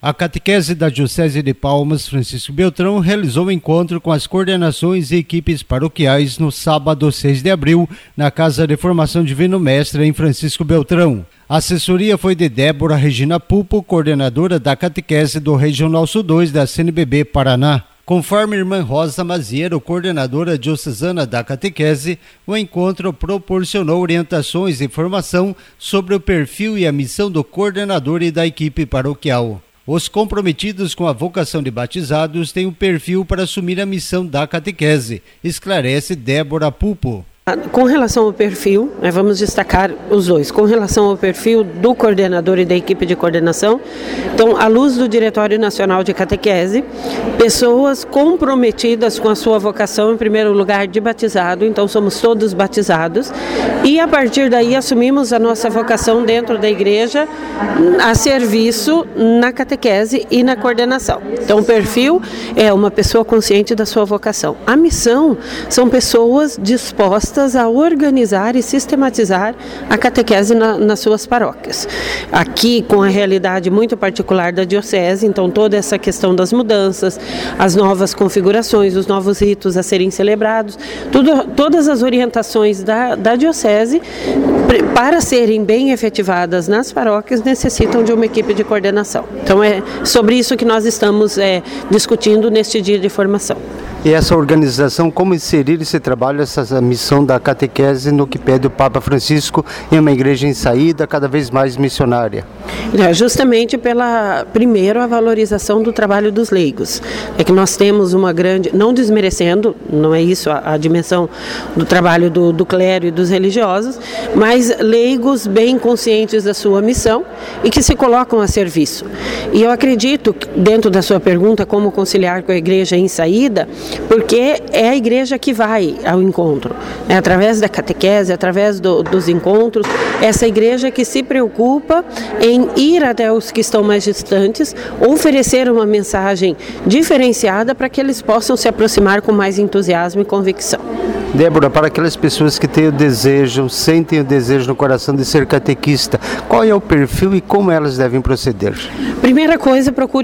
A catequese da Diocese de Palmas, Francisco Beltrão, realizou um encontro com as coordenações e equipes paroquiais no sábado 6 de abril, na Casa de Formação Divino Mestre, em Francisco Beltrão. A assessoria foi de Débora Regina Pupo, coordenadora da catequese do Regional Sul 2 da CNBB Paraná. Conforme a irmã Rosa Maziero, coordenadora diocesana da catequese, o encontro proporcionou orientações e informação sobre o perfil e a missão do coordenador e da equipe paroquial. Os comprometidos com a vocação de batizados têm o perfil para assumir a missão da catequese, esclarece Débora Pupo. Com relação ao perfil, vamos destacar os dois. Com relação ao perfil do coordenador e da equipe de coordenação, então, à luz do Diretório Nacional de Catequese, pessoas comprometidas com a sua vocação, em primeiro lugar, de batizado, então somos todos batizados, e a partir daí assumimos a nossa vocação dentro da igreja a serviço na catequese e na coordenação. Então, o perfil é uma pessoa consciente da sua vocação. A missão são pessoas dispostas a organizar e sistematizar a catequese nas suas paróquias. Aqui, com a realidade muito particular da diocese, então toda essa questão das mudanças, as novas configurações, os novos ritos a serem celebrados, todas as orientações da diocese, para serem bem efetivadas nas paróquias, necessitam de uma equipe de coordenação. Então é sobre isso que nós estamos discutindo neste dia de formação. E essa organização, como inserir esse trabalho, essa missão da catequese no que pede o Papa Francisco em uma igreja em saída, cada vez mais missionária? Justamente primeiro, a valorização do trabalho dos leigos. É que nós temos uma grande, não desmerecendo, não é isso a dimensão do trabalho do clero e dos religiosos, mas leigos bem conscientes da sua missão e que se colocam a serviço. E eu acredito, dentro da sua pergunta, como conciliar com a igreja em saída, porque é a igreja que vai ao encontro, através da catequese, através dos encontros, essa igreja que se preocupa em ir até os que estão mais distantes, oferecer uma mensagem diferenciada para que eles possam se aproximar com mais entusiasmo e convicção. Débora, para aquelas pessoas que têm o desejo, sentem o desejo no coração de ser catequista, qual é o perfil e como elas devem proceder? Primeira coisa, procure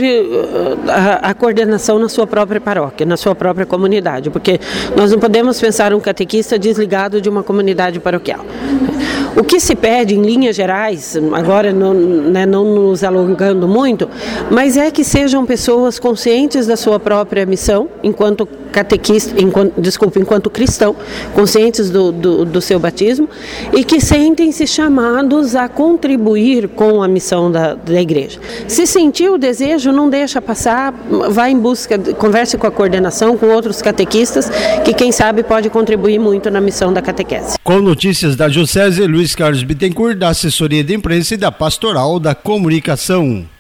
a coordenação na sua própria paróquia, na sua própria comunidade, porque nós não podemos pensar um catequista desligado de uma comunidade paroquial. O que se pede, em linhas gerais, agora não nos alongando muito, mas é que sejam pessoas conscientes da sua própria missão, enquanto catequista, enquanto cristão, conscientes do seu batismo, e que sentem-se chamados a contribuir com a missão da igreja. Se sentir o desejo, não deixa passar, vai em busca, converse com a coordenação, com outros catequistas, que quem sabe pode contribuir muito na missão da catequese. Com notícias da Diocese, Luiz Carlos Bittencourt, da Assessoria de Imprensa e da Pastoral da Comunicação.